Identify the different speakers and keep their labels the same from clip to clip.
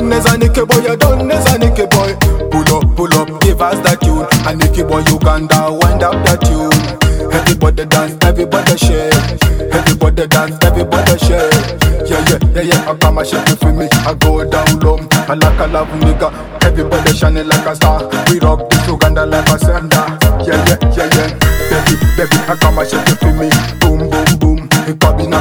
Speaker 1: done as a Nicky boy, you done as a Nicky boy. Pull up, give us that tune. A Nicky boy Uganda, wind up that tune. Everybody dance, everybody shake. Everybody dance, everybody shake. Yeah. I come and shake it for me. I go down low, I like a love nigga. Everybody shining like a star. We rock this Uganda like a sender. Yeah. Baby, I come and shake it for me. Boom, boom, boom. Cabina.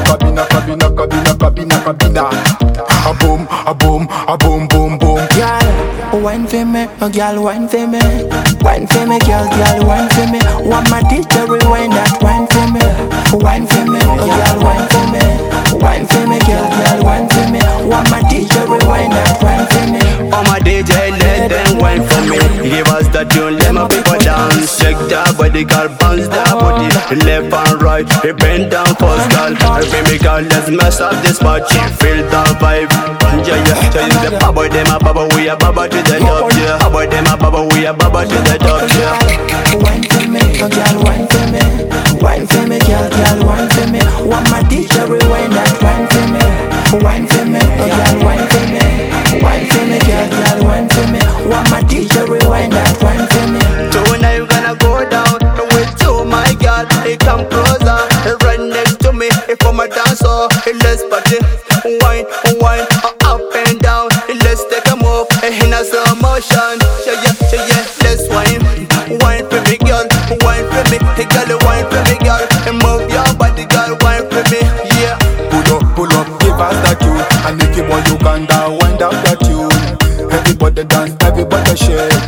Speaker 1: A boom, boom.
Speaker 2: Girl, wine for me, oh girl, wine for me. Wine for me, girl, wine for me. Want my teacher rewind that wine for me. Wine for me, oh girl, wine for me. Wine for me, girl, wine for me. Want my teacher rewind that wine for me.
Speaker 3: Oh my DJ, let them wine for me. Give us the tune, let my people dance. Shake that body, girl, bounce that body. Left and right, bend down first, girl. Baby girl, let's mess up this party. Feel the vibe, yeah. The bubble, them a bubble, we a bubble to the top, yeah. Bubble, them a bubble, we a bubble to the top, yeah.
Speaker 2: Wine for me, oh girl, wine for me. Wine for me, girl, wine for me. Want my teacher rewind that wine for me. Wine for me, oh girl, wine for me. Wine for me, girl, wine for me. Want my teacher rewind that wine for me.
Speaker 3: Tonight you gonna go down with you, my girl. Hey, come closer, right next to me. If I'm a dancer, let's party. Wine, up and down. Let's take a move in a slow motion. Yeah. Let's wine for me, girl. Wine for me, hey girl, wine for me, girl. And move your body, girl, wine for me, yeah.
Speaker 1: Pull up, give us that tune. A Nicky boy Uganda, wind up that tune. Everybody dance, everybody shake.